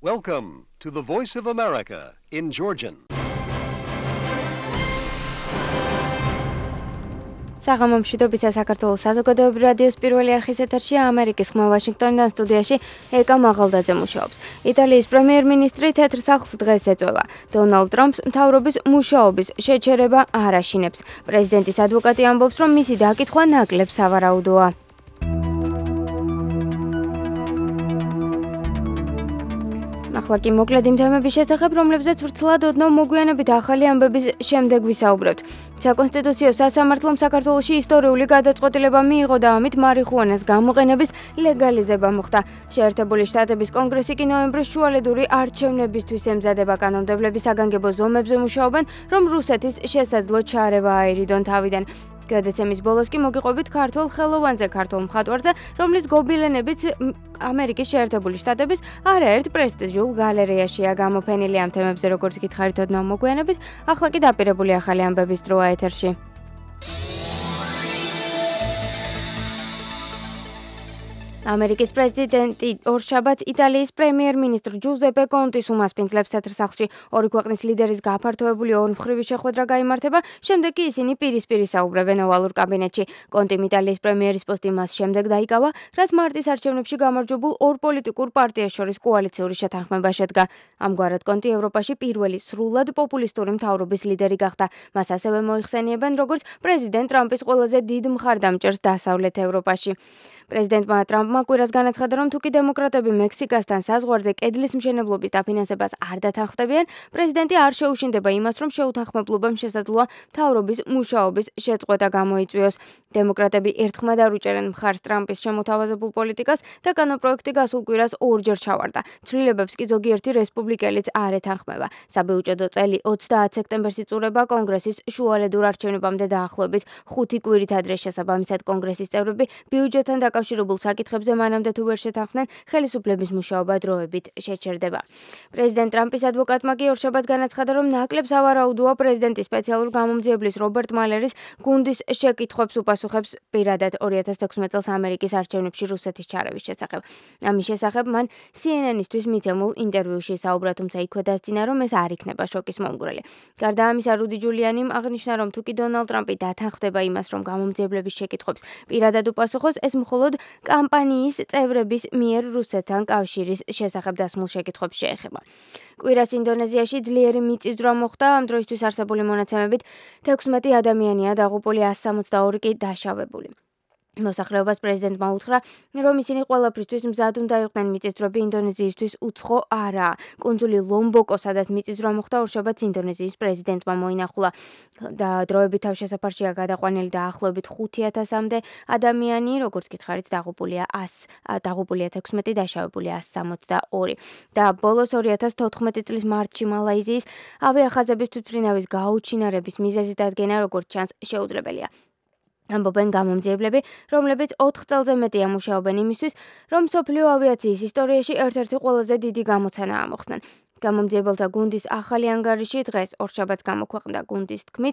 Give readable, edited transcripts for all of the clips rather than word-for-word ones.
Welcome to the Voice of America in Georgian. საღამომშვიდობისა საქართველოს საზოგადოებრივი რადიოს პირველი არხის ეთერშია ამერიკის ხმა ვაშინგტონიდან სტუდიაში ეკა მაღალდაძე მუშაობს. იტალიის პრემიერ-მინისტრი თეთრ სახლს დღეს ეწვევა. დონალდ ტრამპს მთავრობის მუშაობის შეჩერება არ აშინებს. პრეზიდენტის ადვოკატი ამბობს, რომ მისი დაკითხვა ნაკლებ სავარაუდოა. ახლა კი მოკლედ იმ თემების შესახებ, რომლებზეც ვრცლად ოდნავ მოგვიანებით ახალი ამბების შემდეგ ვისაუბრებთ. საკონსტიტუციო სასამართლომ საქართველოში ისტორიული გადაწყვეტილება მიიღო და ამით მარიხუანას გამოყენების ლეგალიზება მოხდა. შეერთებული შტატების კონგრესი კი ნოემბრის შუალედური არჩევნებისთვის ემზადება. კანონმდებლები საგანგებო ზომებზე მუშაობენ, რომ რუსეთის შესაძლო ჩარევა აირიდონ თავიდან. გადაცემის ბოლოს კი მოგიყვებით ქართულ ხელოვანზე, ქართულ მხატვარზე, რომლის გობილენებიც ამერიკის შეერთებული შტატების არაერთ პრესტიჟულ გალერეაშია გამოფენილი. ამ თემებზე როგორც გითხარით ოდნავ მოგვიანებით, ახლა კი დაპირებული ახალი ამბების დროა ეთერში. ამერიკის პრეზიდენტი ორშაბათს იტალიის პრემიერ-მინისტრ ჯუზეპე კონტის უმასპინძლებს თეთრ სახლში. ორი ქვეყნის ლიდერის გაფართოებული ორმხრივი შეხვედრა გაიმართება, შემდეგ კი ისინი პირისპირ ისაუბრებენ ოვალურ კაბინეტში. კონტიმ იტალიის პრემიერის პოსტი მას შემდეგ დაიკავა, რაც მარტის არჩევნებში გამარჯვებულ ორ პოლიტიკურ პარტიას შორის კოალიციური შეთანხმება შედგა. ამგვარად კონტი ევროპაში პირველი სრულად პოპულისტური მთავრობის ლიდერი გახდა. მას ასევე მოიხსენიებენ როგორც პრეზიდენტ ტრამპის ყველაზე დიდ მხარდამჭერს დასავლეთ ევროპაში. პრეზიდენტმა ტრამპმა კვირას განაცხადა, რომ თუკი დემოკრატები მექსიკასთან საზღვარზე კედლის მშენებლობის დაფინანსებას არ დათანხმდებიან, პრეზიდენტი არ შეუშინდება იმას, რომ შეუთანხმებლობამ შესაძლოა მთავრობის მუშაობის შეწყვეტა გამოიწვიოს. დემოკრატები ერთხმად არ უჭერენ მხარს ტრამპის შემოთავაზებულ პოლიტიკას და კანონპროექტი გასულ კვირას ორჯერ ჩავარდა. ცვლილებებს კი ზოგიერთი რესპუბლიკელიც არ ეთანხმება. საბიუჯეტო წელი 30 სექტემბერს იწურება კონგრესის შუალედურ არჩევნებამდე დაახლოებით 5 კვირით ადრე. შესაბამისად კონგრესის წევრები ბიუჯეტთან დაკავშირებულ საკითხებზე მანამდე თუ ვერ შეთანხმდნენ, ხელისუფლების მუშაობა დროებით შეჩერდება. პრეზიდენტ ტრამპის ადვოკატმა კი ორშაბათს განაცხადა, რომ ნაკლებ სავარაუდოა პრეზიდენტის სპეციალურ გამომძიებლის რობერტ მალერის გუნდის შეკითხვებს უპასუხებს პირადად 2016 წელს ამერიკის არჩევნებში რუსეთის ჩარევის შესახებ. ამის შესახებ მან CNN-ისთვის მიცემულ ინტერვიუში საუბრა, თუმცა იქვე დასძინა, რომ ეს არ იქნება შოკის მომგვრელი. გარდა ამისა, რუდი ჯულიანიმ აღნიშნა, რომ თუკი დონალდ ტრამპი დათანხმდება იმას, რომ გამომძიებლების შეკითხვებს პირადად უპასუხოს, ეს მხოლოდ კამპანიის წევრების მიერ რუსეთთან კავშირის შესახებ დასმულ შეკითხვებს შეეხება. კვირას ინდონეზიაში ძლიერი მიწისძვრა მოხდა. ამ დროისთვის არსებული მონაცემებით 16 ადამიანია დაღუპული, 162 კი დაშავებული. მოსახლეობას პრეზიდენტმა უთხრა, რომ ისინი ყველაფრისთვის მზად უნდა იყვნენ. მიწისძვრები ინდონეზიისთვის უცხო არაა. კუნძული ლომბოკო, სადაც მიწისძვრა მოხდა, ორშაბათს ინდონეზიის პრეზიდენტმა მოინახულა და დროებით თავშესაფარშია გადაყვანილი დაახლოებით 5000-მდე ადამიანი, როგორც გითხარით, დაღუპულია 16, დაშავებულია 162. და ბოლოს 2014 წლის მარტში მალაიზიის ავიახაზების თვითმფრინავის გაუჩინარების მიზეზი დადგენა, როგორც ჩანს, შეუძლებელია. ამბობენ გამომძიებლები, რომლებიც 4 წელზე მეტია მუშაობენ იმისთვის, რომ მსოფლიო ავიაციის ისტორიაში ერთ-ერთი ყველაზე დიდი გამოცანაა მოხსნან. გამომძიებელთა გუნდის ახალი ანგარიში დღეს ორშაბათს გამოქვეყნდა. გუნდის თქმით,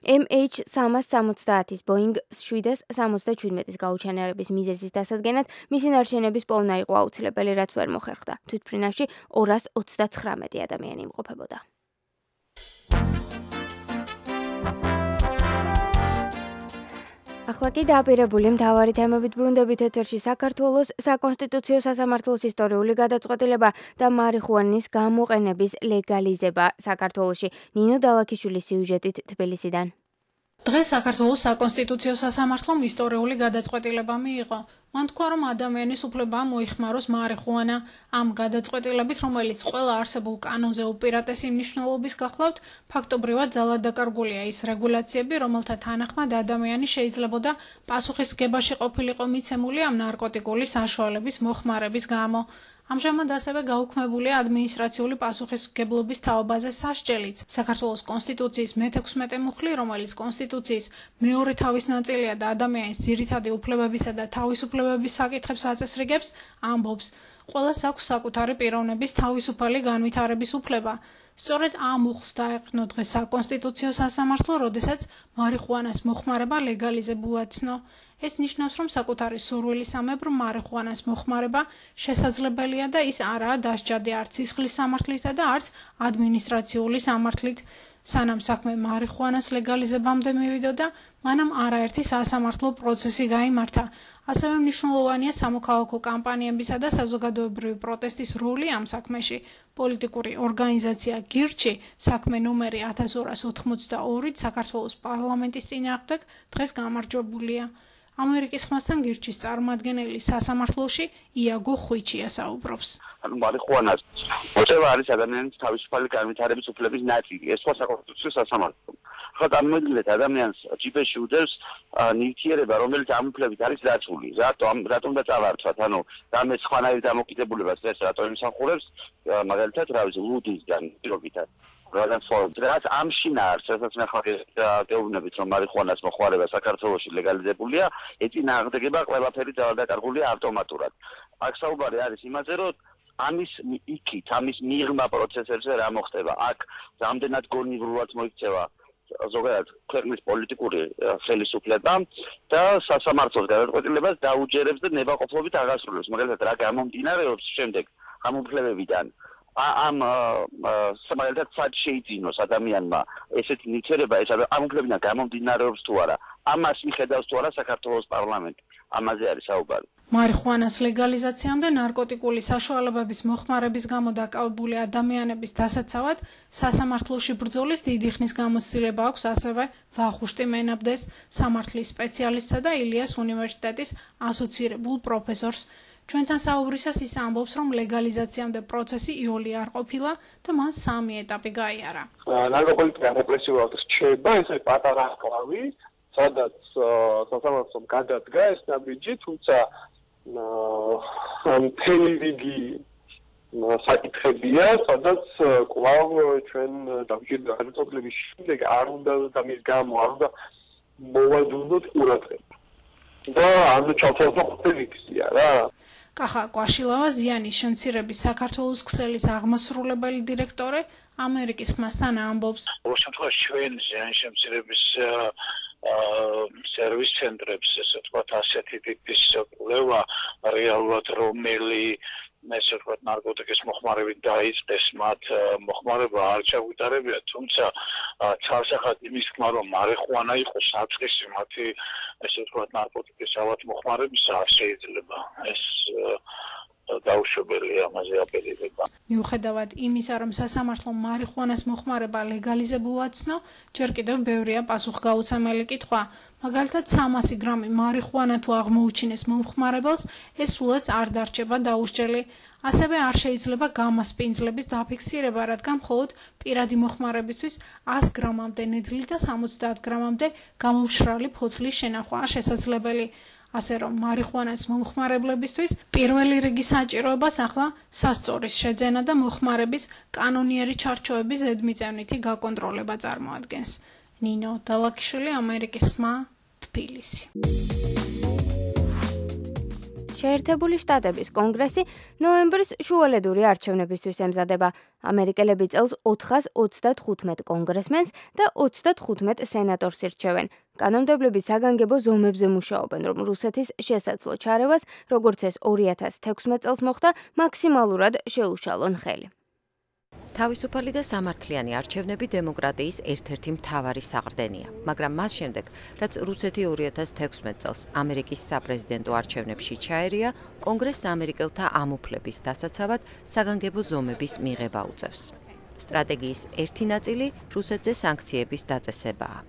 MH370-ის Boeing 777-ის გაუჩინარების მიზეზის დასადგენად მისი ნარჩენების პოვნა იყო აუცილებელი, რაც ვერ მოხერხდა. თვითმფრინავში 239 ადამიანი იმყოფებოდა. ახლა კი დაპირებული მთავარი თემებით ბრუნდებით ეთერში. საქართველოს საკონსტიტუციო სასამართლოს ისტორიული გადაწყვეტილება და მარიხუანის გამოყენების ლეგალიზება საქართველოში. ნინო დალაქიშვილის სიუჟეტით თბილისიდან. დღეს საქართველოს საკონსტიტუციო სასამართლომ ისტორიული გადაწყვეტილება მიიღო. მან თქვა, რომ ადამიანის უფლება მოიხმაროს მარიხუანა. ამ გადაწყვეტილებით, რომელიც ყველა არსებულ კანონზე უპირატესი მნიშვნელობის გახლავთ, ფაქტობრივად ძალად დაკარგულია ის რეგულაციები, რომელთა თანახმად ადამიანი შეიძლებოდა პასუხისმგებაში ყოფილიყო მიცემული ამ ნარკოტიკული საშუალების მოხმარების გამო. ამჟამად ასევე გაუქმებულია ადმინისტრაციული პასუხისმგებლობის თაობაზე სასჯელიც. საქართველოს კონსტიტუციის მე-16 მუხლი, რომელიც კონსტიტუციის მეორე თავის ნაწილია და ადამიანის ძირითადი უფლებებისა და თავისუფლებების საკითხებს აწესრიგებს, ამბობს, ყველას აქვს საკუთარი პიროვნების თავისუფალი განვითარების უფლება. სწორედ ამ უხს დაეყრდნო დღეს საკონსტიტუციო სასამართლო, როდესაც მარიხუანას მოხმარება ლეგალიზებულად ცნო. ეს ნიშნავს, რომ საკუთარი სურვილისამებრ მარიხუანას მოხმარება შესაძლებელია და ის არაა დასჯადი არც სისხლის სამართლისა და არც ადმინისტრაციული სამართლით. სანამ საქმე მარიხუანას ლეგალიზებამდე მივიდოდა, მანამ არაერთი სასამართლო პროცესი გაიმართა. ასევე მნიშვნელოვანია სამოქალაქო კამპანიებისა და საზოგადოებრივი პროტესტის როლი ამ საქმეში. პოლიტიკური ორგანიზაცია გირჩი, საქმე ნომერი 1282 საქართველოს პარლამენტის წინააღმდეგ დღეს გამარჯვებულია. ამერიკის ხმასთან გირჩის წარმომადგენელი სასამართლოში იაგო ხვიჩია საუბრობს. მარიხუანას მოწევა არის ადამიანის თავისუფალი განვითარების უფლების ნაწილი. ეს სხვა საკონსტიტუციო სასამართლო. ხო, წარმოიდგინეთ, ადამიანს ჯიპეში უდევს ნივთიერება, რომელიც ამ უფლებით არის დაცული. რატომ და წავარცვათ? ანუ რამე სხვანაირ დამოკიდებულებას ეს რატომ იმსახურებს, მაგალითად, რა ვიცი, ლუდისგან პირობითად. რაც ამშინ არის, რასაც მე ხარ გეუბნებით, რომ მარიხუანას მოხმარება საქართველოში ლეგალიზებულია, ეწინააღმდეგება ყველაფერი დაკარგულია ავტომატურად. აქ საუბარი არის იმაზე, რომ ამის იქით, ამის მიღმა პროცესებზე რა მოხდება. აქ რამდენად გონივრულად მოიქცევა ზოგადად ქვეყნის პოლიტიკური ხელისუფლება და სასამართლოს გადაწყვეტილებას დაუჯერებს და ნებაყოფლობით აღასრულებს. მაგალითად, რა გამომდინარეობს შემდეგ ამ უფლებებიდან. ამ მაგალითად სად შეიძინოს ადამიანმა ესეთი ნივთიერება, ეს ამ უფლებიდან გამომდინარეობს თუ არა. ამას მიხედავს თუ არა საქართველოს პარლამენტი. ამაზე არის საუბარი. მარიხუანას ლეგალიზაციამდე ნარკოტიკული საშუალებების მოხმარების გამო დაკავებული ადამიანების დასაცავად სასამართლოში ბრძოლის დიდი ხნის გამოცდილება აქვს ასევე ვახუშტი მენაბდეს, სამართლის სპეციალისტსა და ილიას უნივერსიტეტის ასოცირებულ პროფესორს. ჩვენთან საუბრისას ის ამბობს, რომ ლეგალიზაციამდე პროცესი იოლი არ ყოფილა და მან 3 ეტაპი გაიარა. ნარკოპოლიტიკა რეპრესიულად რჩება, ეს პატარა კლავი, სადაც სასამართლომ გადადგა ეს ნაბიჯი, თუმცა მთელი რიგი საკითხებია, სადაც კვლავ ჩვენ დამჭირდა გადაწყვეტილების შემდეგ არ უნდა და მის გამო არ უნდა მოვაძუნოთ ყურადღება. და ანუ ჩავთვალოთ რა. კახა კვაშილავა ზიანის შემცირების საქართველოს ქსელის აღმასრულებელი დირექტორი ამერიკის ხმასთან ამბობს. ყოველ შემთხვევაში ჩვენ ზიანის შემცირების სერვის ცენტრებს, ესე ვთქვათ, ასეთი ტიპის კვლევა რეალურად რომელი ესე ვთქვათ ნარკოტიკის მოხმარებით დაიწყეს მათ მოხმარება არ ჩაგვიტარებია, თუმცა ცალსახად იმის თქმა, რომ მარიხუანა იყო საწყისი მათი ესე ვთქვათ ნარკოტიკის ავად მოხმარებისა არ შეიძლება. ეს დაუშვებელი ამაზე აპელირება. მიუხედავად იმისა, რომ სასამართლომ მარიხუანას მოხმარება ლეგალიზებულად ცნო, ჯერ კიდევ ბევრია პასუხგაუცემელი კითხვა. მაგალითად 300 გრამი მარიხუანა თუ აღმოუჩინეს მომხმარებელს, ეს სულაც არ დარჩება დაუსჯელი. ასევე არ შეიძლება გამასპინძლების დაფიქსირება, რადგან მხოლოდ პირადი მოხმარებისთვის 100 გრამამდე ნედლი და 70 გრამამდე გამოუშრალი ფოთლის შენახვაა შესაძლებელი. ასე რომ მარიხუანას მომხმარებლებისთვის პირველი რიგის საჭიროებას ახლა სასწორის შეძენა და მოხმარების კანონიერი ჩარჩოების ზედმიწევნითი გაკონტროლება წარმოადგენს. ნინო დალაკიშვილი, ამერიკის ხმა, თბილისი. შეერთებული შტატების კონგრესი ნოემბრის შუალედური არჩევნებისთვის ემზადება. ამერიკელები წელს 435 კონგრესმენს და 35 სენატორს ირჩევენ. კანონმდებლები საგანგებო ზომებზე მუშაობენ, რომ რუსეთის შესაძლო ჩარევას, როგორც ეს 2016 წელს მოხდა, მაქსიმალურად შეუშალონ ხელი. თავისუფალი და სამართლიანი არჩევნები დემოკრატიის ერთ-ერთი მთავარი საყრდენია, მაგრამ მას შემდეგ, რაც რუსეთი 2016 წელს ამერიკის საპრეზიდენტო არჩევნებში ჩაერია, კონგრესს ამერიკელთა ამ უფლების დასაცავად საგანგებო ზომების მიღება უწევს. სტრატეგიის ერთი ნაწილი რუსეთზე სანქციების დაწესებაა.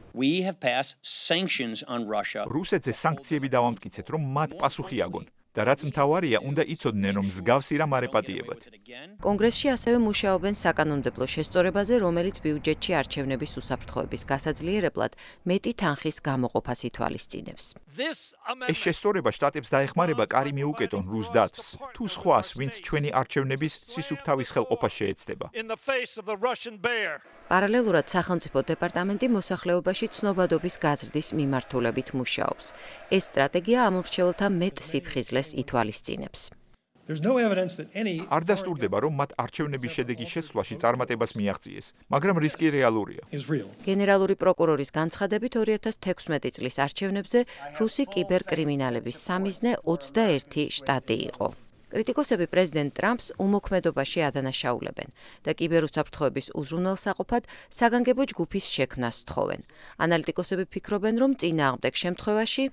რუსეთზე სანქციები დავამტკიცეთ, რომ მათ პასუხი აგონ. და რაც მთავარია, უნდა იცოდნენ, რომ მსგავსი რამ არ ეპატიებათ. კონგრესში ასევე მუშაობენ საკანონმდებლო შესწორებაზე, რომელიც ბიუჯეტში არჩევნების უსაფრთხოების გასაძლიერებლად მეტი თანხის გამოყოფას ითვალისწინებს. ეს შესწორება შტატებს დაეხმარება კარი მიუკეტონ რუს დათვს, თუ სხვას, ვინც ჩვენი არჩევნების სისუფთავის ხელყოფას შეეცდება. პარალელურად სახელმწიფო დეპარტამენტი მოსახლეობაში ცნობადობის გაზრდის მიმართულებით მუშაობს. ეს სტრატეგია ამ ურჩეველთა მეტ სიფხიზლეს ითვალისწინებს. არ დასტურდება, რომ მათ არჩევნების შედეგის შესვლაში წარმატებას მიაღწიეს, მაგრამ რისკი რეალურია. გენერალური პროკურორის განცხადებით 2016 წლის არჩევნებზე რუსი კიბერკრიმინალების სამიზნე 21 შტატი იყო. კრიტიკოსები პრეზიდენტ ტრამპს უმოქმედობაში ადანაშაულებენ და კიბერუსაფრთხოების უზრუნველსაყოფად საგანგებო ჯგუფის შექმნას თხოვენ. ანალიტიკოსები ფიქრობენ, რომ წინააღმდეგ შემთხვევაში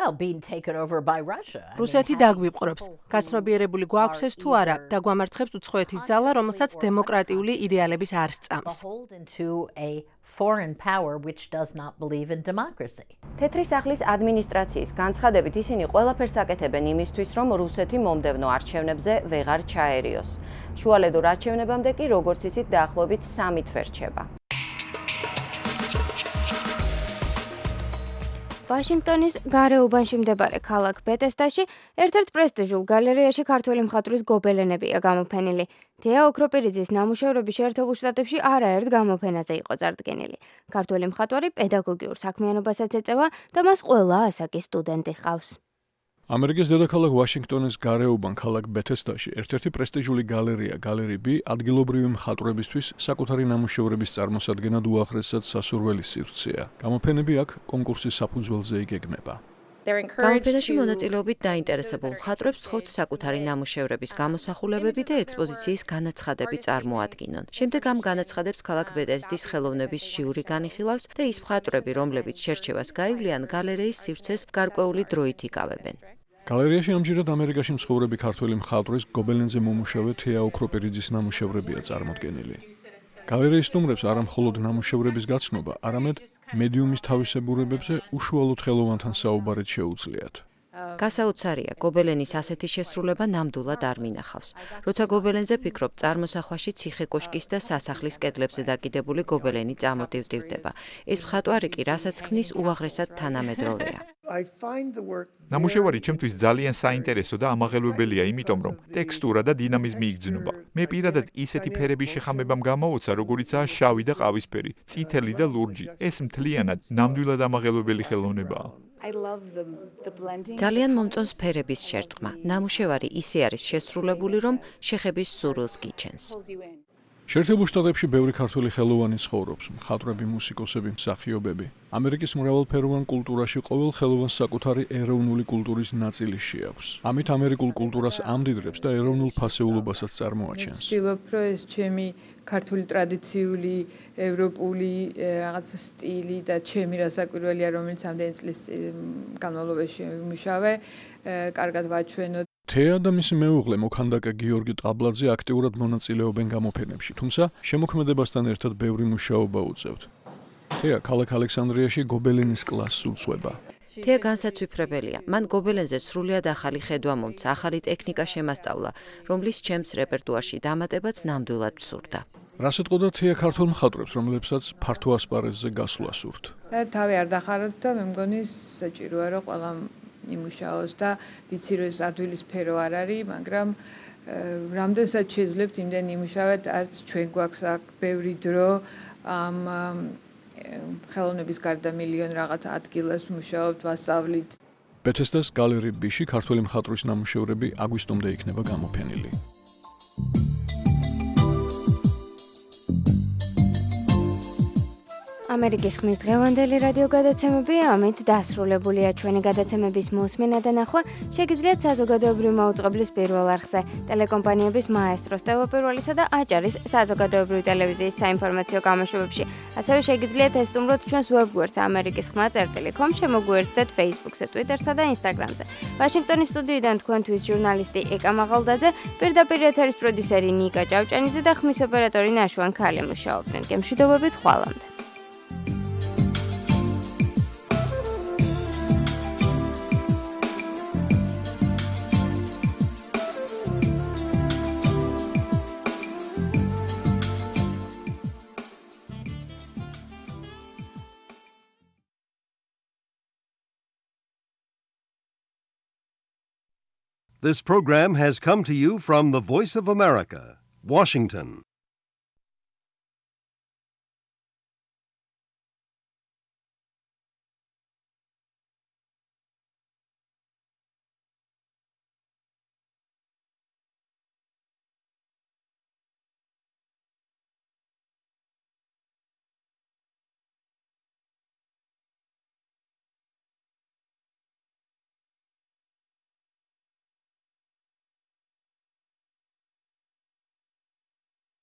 რუსეთი დაგვიპყრობს. გაცნობიერებული გვაქვს ეს თუ არა და გვამარცხებს უცხოეთის ძალა, რომელსაც დემოკრატიული იდეალების არ სწამს. თეთრი სახლის ადმინისტრაციის განცხადებით ისინი ყველაფერს აკეთებენ იმისთვის, რომ რუსეთი მომდევნო არჩევნებზე ვეღარ ჩაერიოს. შუალედურ არჩევნებამდე კი, როგორც იცით, დაახლოებით 3 თვე რჩება. ვაშინგტონის გარეუბანში მდებარე ქალაქ ბეთესდაში ერთ-ერთ პრესტიჟულ გალერეაში ქართველი მხატვრის გობელენებია გამოფენილი. თეა ოქროპირიძის ნამუშევრები შეერთებულ შტატებში არაერთ გამოფენაზე იყო წარდგენილი. ქართველი მხატვარი პედაგოგიურ საქმიანობასაც ეწევა და მას ყველა ასაკის სტუდენტი ჰყავს. ამერიკის დედაქალაქ ვაშინგტონის გარეუბან ქალაქ ბეთესდაში ერთ-ერთი პრესტიჟული გალერეა გალერი B ადგილობრივი მხატვრებისთვის საკუთარი ნამუშევრების წარმოსადგენად უაღრესად სასურველი სივრცეა. გამოფენები აქ კონკურსის საფუძველზე იგეგმება. გამოფენაში მონაწილეობით დაინტერესებულ მხატვრებს სთხოვთ საკუთარი ნამუშევრების გამოსახულებები და ექსპოზიციის განაცხადები წარმოადგინონ. შემდეგ ამ განაცხადებს ქალაქ ბეთესდის ხელოვნების ჟიური განიხილავს და ის მხატვრები, რომლებიც შერჩევას გაივლიან, გალერეის სივრცეს გარკვეული დროით იკავებენ. გალერეაში ამჯერად ამერიკაში მცხოვრები ქართველი მხატვრის გობელენზე მომუშავე თეა ოქროპირიძის ნამუშევრებია წარმოდგენილი. გალერეის სტუმრებს არა მხოლოდ ნამუშევრების გაცნობა, არამედ მედიუმის თავისებურებებზე უშუალოდ ხელოვანთან საუბარით შეუძლიათ. გასაოცარია, გობელენის ასეთი შესრულება ნამდვილად არ მინახავს. როცა გობელენზე ფიქრობ, წარმოსახვაში ციხე-კოშკის და სასახლის კედლებზე დაკიდებული გობელენი წამოტივტივდება. ეს მხატვარი კი, რასაც ქმნის, უაღრესად თანამედროვეა. ნამუშევარი ჩემთვის ძალიან საინტერესო და ამაღელვებელია, იმიტომ რომ ტექსტურა და დინამიზმი იგრძნობა. მე პირადად ისეთი ფერების შეხამებამ გამოვოცა, როგორიცაა შავი და ყავისფერი, წითელი და ლურჯი. ეს მთლიანად ნამდვილად ამაღელვებელი ხელოვნებაა. ძალიან მომწონს ფერების შერწყმა. ნამუშევარი ისე არის შესრულებული, რომ შეხების სურვილს გიჩენს. შეერთებულ შტატებში ბევრი ქართველი ხელოვანი ცხოვრობს, მხატვრები, მუსიკოსები, მსახიობები. ამერიკის მრავალფეროვან კულტურაში ყოველ ხელოვანს საკუთარი ეროვნული კულტურის ნაწილი შეაქვს. ამით ამერიკულ კულტურას ამდიდრებს და ეროვნულ ფასეულობასაც წარმოაჩენს. ვცდილობ, რომ ეს ჩემი ქართული ტრადიციული, ევროპული რაღაც სტილი და ჩემი რასაკვირველია, რომელიც ამდენი წლის განმავლობაში ვიმუშავე, კარგად ვაჩვენო. თეა და მისი მეუღლე მოქანდაკე გიორგი ტაბლაძე აქტიურად მონაწილეობენ გამოფენებში, თუმცა შემოქმედებასთან ერთად ბევრი მუშაობა უწევთ. თეა ქალაქ ალექსანდრიაში გობელენის კლასს უწვება. თეა განსაცვიფრებელია. მან გობელენზე სრულიად ახალი ხედვა მომცა, ახალი ტექნიკა შემასწავლა, რომლის ჩემს რეპერტუარში დამატებაც ნამდვილად მსურდა. რას ეთყოდა თეა ქართულ მხატვრებს, რომლებსაც ფართო ასპარეზზე გასვლა სურთ? თავი არ დახაროთ და მე მგონი საჭიროა, რომ ყველა იმუშაოს და ვიცი რომ ეს ადვილი სფერო არ არის, მაგრამ რამდენსაც შეძლებთ იმდენ იმუშავეთ, არც ჩვენ გვაქვს აქ ბევრი დრო ამ ხელოვნების გარდა მილიონ რაღაც ადგილას მუშაობთ, ვასწავლით. ბეთესდას გალერი B-ში ქართველი მხატვრის ნამუშევრები აგვისტომდე იქნება გამოფენილი. ამერიკის ხმის დღევანდელი რადიო გადაცემები ამით დასრულებულია. ჩვენი გადაცემების მოსმენა და ნახვა შეგიძლიათ საზოგადოებრივი მაუწყებლის პირველ არხზე, ტელეკომპანიების მაესტროს, ტელეპირველისა და აჭარის საზოგადოებრივი ტელევიზიის საინფორმაციო გამოშვებებში. ასევე შეგიძლიათ ესტუმროთ ჩვენს ვებგვერდს amerikisxma.com, შემოგვიერთდეთ Facebook-ზე, Twitter-სა და Instagram-ზე. ვაშინგტონის სტუდიიდან თქვენთვის ჟურნალისტი ეკა მაღალდაძე, პირდაპირ ეთერის პროდიუსერი ნიკა ჭავჭანიძე და ხმის ოპერატორი ნაშვან ქალი მუშაობდნენ. გემშვიდობებით ხვალამდე. This program has come to you from the Voice of America, Washington.